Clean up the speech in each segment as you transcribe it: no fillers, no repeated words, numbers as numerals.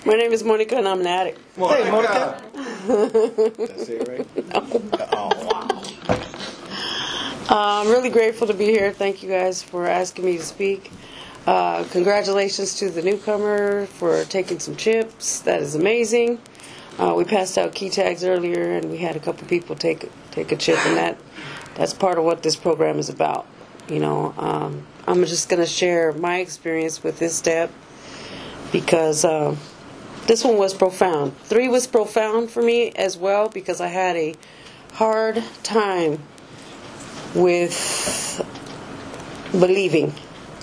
My name is Monica, and I'm an addict. Hey, Monica. That's it, right? No. Oh, wow. I'm really grateful to be here. Thank you guys for asking me to speak. Congratulations to the newcomer for taking some chips. That is amazing. We passed out key tags earlier, and we had a couple people take a chip, and that's part of what this program is about. You know, I'm just going to share my experience with this step because this one was profound. 3 was profound for me as well because I had a hard time with believing.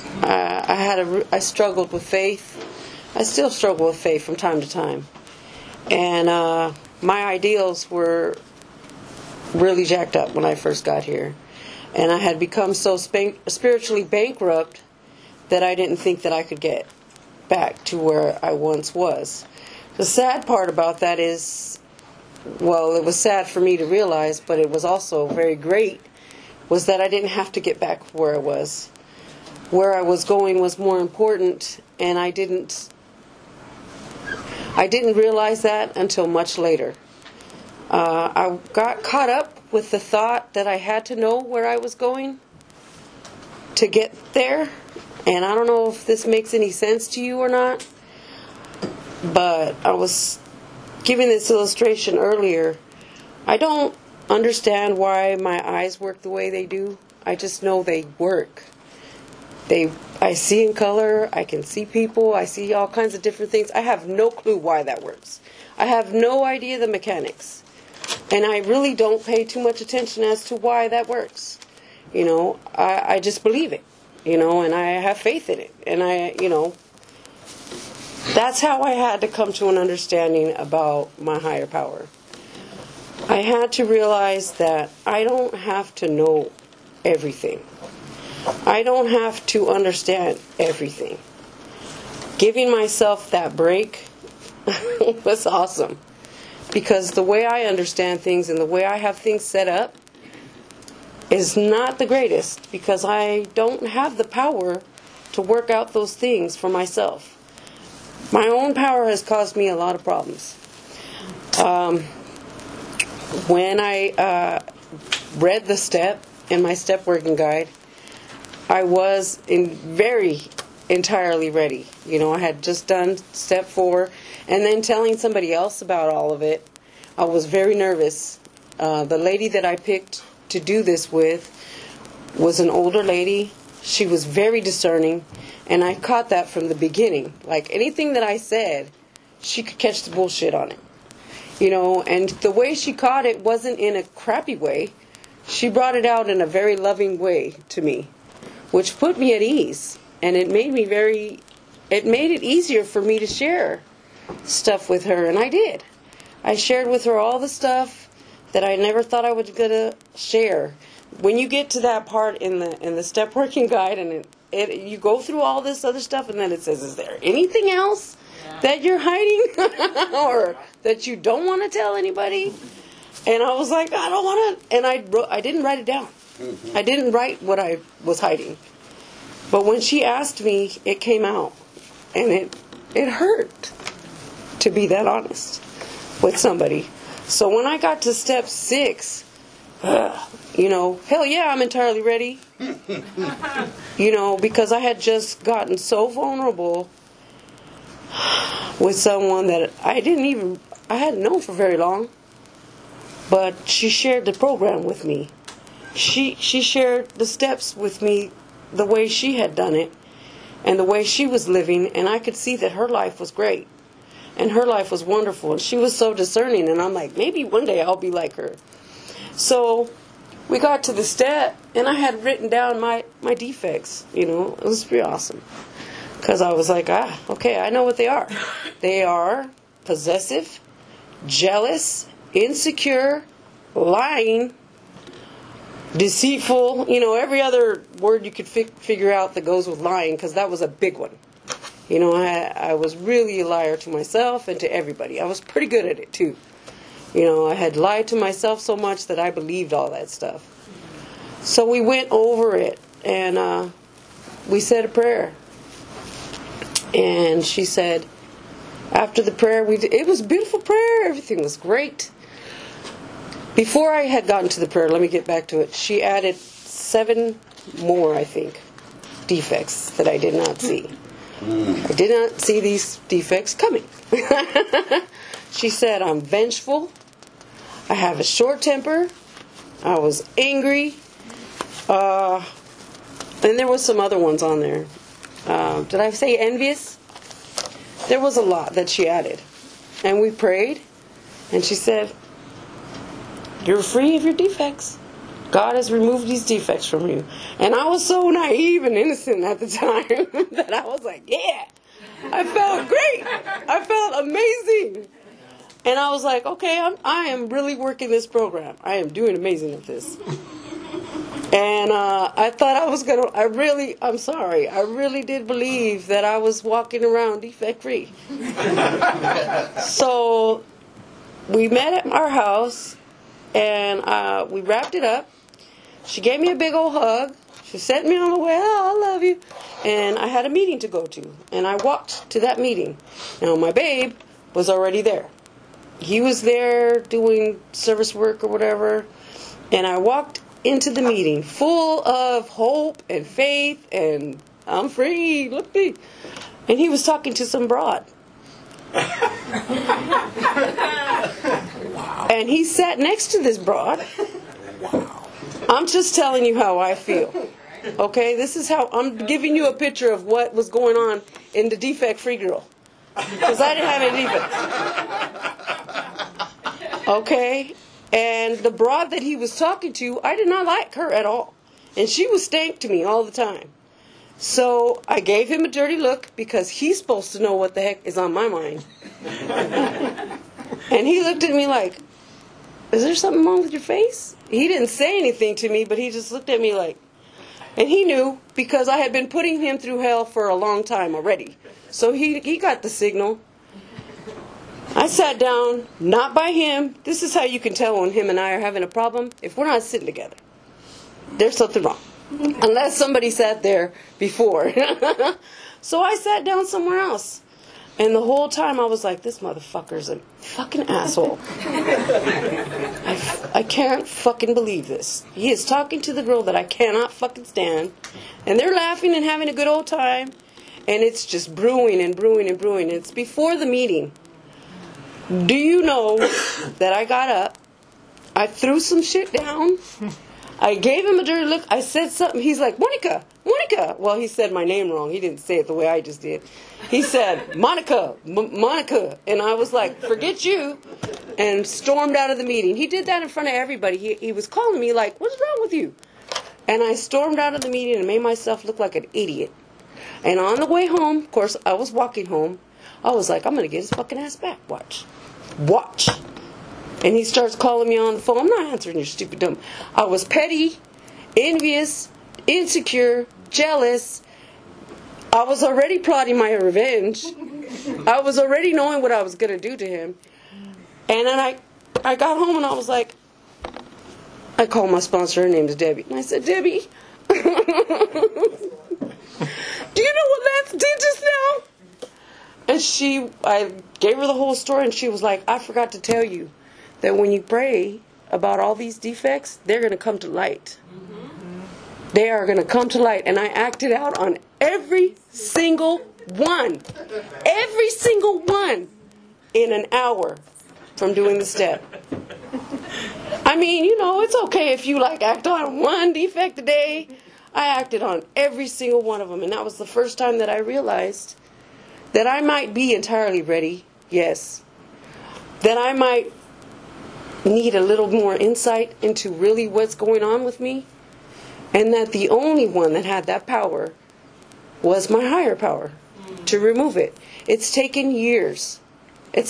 I struggled with faith. I still struggle with faith from time to time. And my ideals were really jacked up when I first got here. And I had become so spiritually bankrupt that I didn't think that I could get back to where I once was. The sad part about that is, well, it was sad for me to realize, but it was also very great, was that I didn't have to get back where I was. Where I was going was more important, and I didn't realize that until much later. I got caught up with the thought that I had to know where I was going to get there. And I don't know if this makes any sense to you or not, but I was giving this illustration earlier. I don't understand why my eyes work the way they do. I just know they work. I see in color, I can see people, I see all kinds of different things. I have no clue why that works. I have no idea the mechanics. And I really don't pay too much attention as to why that works. You know, I just believe it, you know, and I have faith in it. And that's how I had to come to an understanding about my higher power. I had to realize that I don't have to know everything. I don't have to understand everything. Giving myself that break was awesome. Because the way I understand things and the way I have things set up is not the greatest. Because I don't have the power to work out those things for myself. My own power has caused me a lot of problems. When I read the step in my step working guide, I was entirely ready. You know, I had just done step 4, and then telling somebody else about all of it, I was very nervous. The lady that I picked to do this with was an older lady. She was very discerning, and I caught that from the beginning. Like, anything that I said, she could catch the bullshit on it. You know, and the way she caught it wasn't in a crappy way. She brought it out in a very loving way to me, which put me at ease. And it made it easier for me to share stuff with her, and I did. I shared with her all the stuff that I never thought I was gonna share. When you get to that part in the step working guide, and you go through all this other stuff, and then it says, "Is there anything else that you're hiding or that you don't want to tell anybody?" And I was like, I don't want to. And I didn't write it down. I didn't write what I was hiding. But when she asked me, it came out. And it hurt to be that honest with somebody. So when I got to step 6, you know, hell yeah, I'm entirely ready. You know, because I had just gotten so vulnerable with someone that I hadn't known for very long. But she shared the program with me. She shared the steps with me the way she had done it and the way she was living, and I could see that her life was great and her life was wonderful, and she was so discerning, and I'm like, maybe one day I'll be like her. So we got to the step, and I had written down my defects. You know, it was pretty awesome because I was like, okay, I know what they are. They are possessive, jealous, insecure, lying, deceitful, you know, every other word you could figure out that goes with lying, because that was a big one. You know, I was really a liar to myself and to everybody. I was pretty good at it, too. You know, I had lied to myself so much that I believed all that stuff. So we went over it, and we said a prayer. And she said, After the prayer, it was a beautiful prayer. Everything was great. Before I had gotten to the prayer, let me get back to it. She added 7 more, I think, defects that I did not see. I did not see these defects coming. She said, I'm vengeful. I have a short temper. I was angry. And there was some other ones on there. Did I say envious? There was a lot that she added. And we prayed. And she said, you're free of your defects. God has removed these defects from you. And I was so naive and innocent at the time that I was like, yeah, I felt great. I felt amazing. And I was like, okay, I am really working this program. I am doing amazing at this. And I thought I was going to, I'm sorry, I really did believe that I was walking around defect free. So we met at our house and we wrapped it up. She gave me a big old hug. She sent me on the way. Oh, I love you. And I had a meeting to go to. And I walked to that meeting. Now, my babe was already there. He was there doing service work or whatever. And I walked into the meeting full of hope and faith and I'm free. Look at me. And he was talking to some broad. And he sat next to this broad. I'm just telling you how I feel. Okay, this is how I'm giving you a picture of what was going on in the defect-free girl. Because I didn't have any defects. Okay, and the broad that he was talking to, I did not like her at all. And she was stank to me all the time. So I gave him a dirty look because he's supposed to know what the heck is on my mind. And he looked at me like, is there something wrong with your face? He didn't say anything to me, but he just looked at me like, and he knew because I had been putting him through hell for a long time already. So he got the signal. I sat down, not by him. This is how you can tell when him and I are having a problem. If we're not sitting together, there's something wrong. Unless somebody sat there before. So I sat down somewhere else. And the whole time I was like, this motherfucker's a fucking asshole. I can't fucking believe this. He is talking to the girl that I cannot fucking stand. And they're laughing and having a good old time. And it's just brewing and brewing and brewing. It's before the meeting. Do you know that I got up, I threw some shit down, I gave him a dirty look, I said something, he's like, Monica. Well, he said my name wrong. He didn't say it the way I just did. He said, Monica. And I was like, forget you. And stormed out of the meeting. He did that in front of everybody. He was calling me like, what's wrong with you? And I stormed out of the meeting and made myself look like an idiot. And on the way home, of course, I was walking home. I was like, I'm going to get his fucking ass back. Watch. And he starts calling me on the phone. I'm not answering your stupid dumb. I was petty, envious, insecure, jealous. I was already plotting my revenge. I was already knowing what I was going to do to him. And then I got home and I was like, I called my sponsor. Her name is Debbie. And I said, Debbie, do you know what Lance did just now? And I gave her the whole story and she was like, I forgot to tell you that when you pray about all these defects, they're going to come to light. They are going to come to light. And I acted out on every single one. Every single one in an hour from doing the step. I mean, it's okay if you act on one defect a day. I acted on every single one of them. And that was the first time that I realized that I might be entirely ready. Yes. That I might need a little more insight into really what's going on with me. And that the only one that had that power was my higher power to remove it. It's taken years. I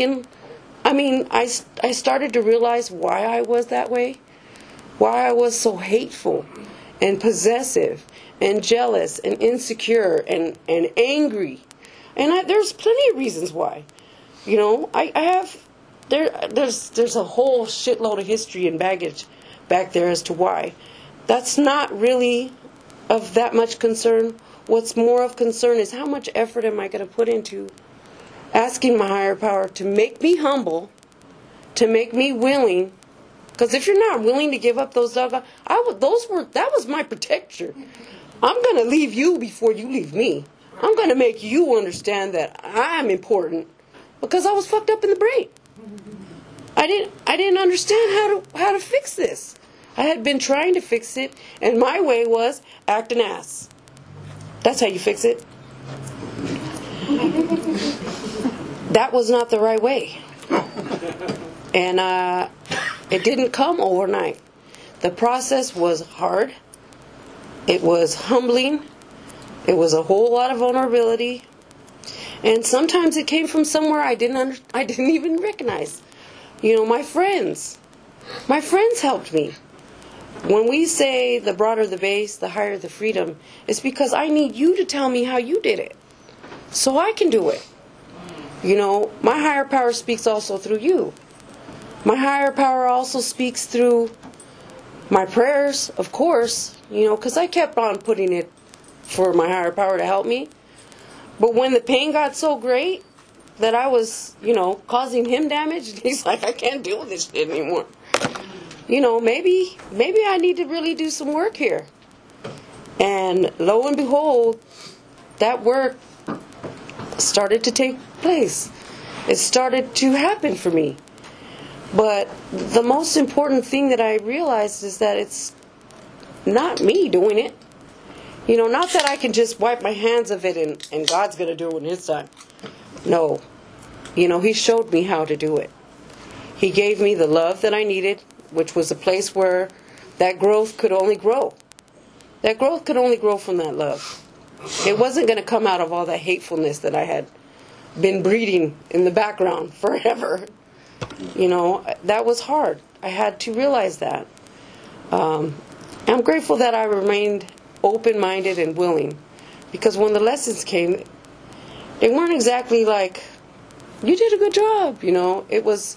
started to realize why I was that way. Why I was so hateful and possessive and jealous and insecure and angry. And there's plenty of reasons why. There's a whole shitload of history and baggage back there as to why. That's not really of that much concern. What's more of concern is how much effort am I going to put into asking my higher power to make me humble, to make me willing. Because if you're not willing to give up those doggone, that was my protector. I'm going to leave you before you leave me. I'm going to make you understand that I'm important because I was fucked up in the brain. I didn't understand how to fix this. I had been trying to fix it, and my way was act an ass. That's how you fix it. That was not the right way. And it didn't come overnight. The process was hard. It was humbling. It was a whole lot of vulnerability. And sometimes it came from somewhere I didn't even recognize. You know, my friends helped me. When we say the broader the base, the higher the freedom, it's because I need you to tell me how you did it, so I can do it. You know, my higher power speaks also through you. My higher power also speaks through my prayers, of course, you know, because I kept on putting it for my higher power to help me. But when the pain got so great that I was, you know, causing him damage, he's like, I can't deal with this shit anymore. You know, maybe I need to really do some work here. And lo and behold, that work started to take place. It started to happen for me. But the most important thing that I realized is that it's not me doing it. You know, not that I can just wipe my hands of it and God's going to do it in His time. No. You know, He showed me how to do it. He gave me the love that I needed, which was a place where that growth could only grow. That growth could only grow from that love. It wasn't going to come out of all that hatefulness that I had been breeding in the background forever. You know, that was hard. I had to realize that. I'm grateful that I remained open-minded and willing. Because when the lessons came, they weren't exactly like, you did a good job, you know. It was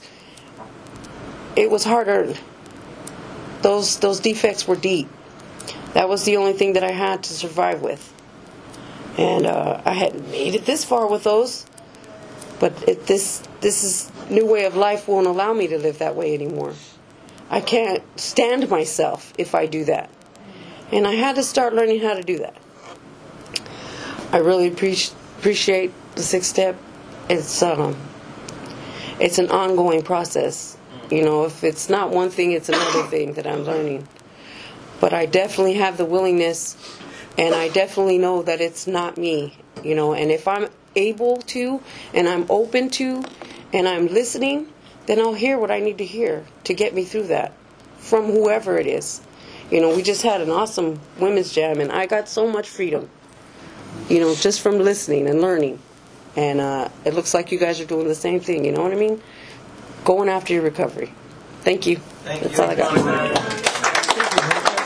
hard-earned. Those defects were deep. That was the only thing that I had to survive with. And I hadn't made it this far with those. But this new way of life won't allow me to live that way anymore. I can't stand myself if I do that. And I had to start learning how to do that. I really appreciate the 6th step. It's an ongoing process. You know, if it's not one thing, it's another thing that I'm learning. But I definitely have the willingness, and I definitely know that it's not me. You know, and if I'm able to, and I'm open to, and I'm listening, then I'll hear what I need to hear to get me through that from whoever it is. You know, we just had an awesome women's jam, and I got so much freedom, you know, just from listening and learning. And it looks like you guys are doing the same thing, you know what I mean? Going after your recovery. Thank you. Thank That's you. all I got.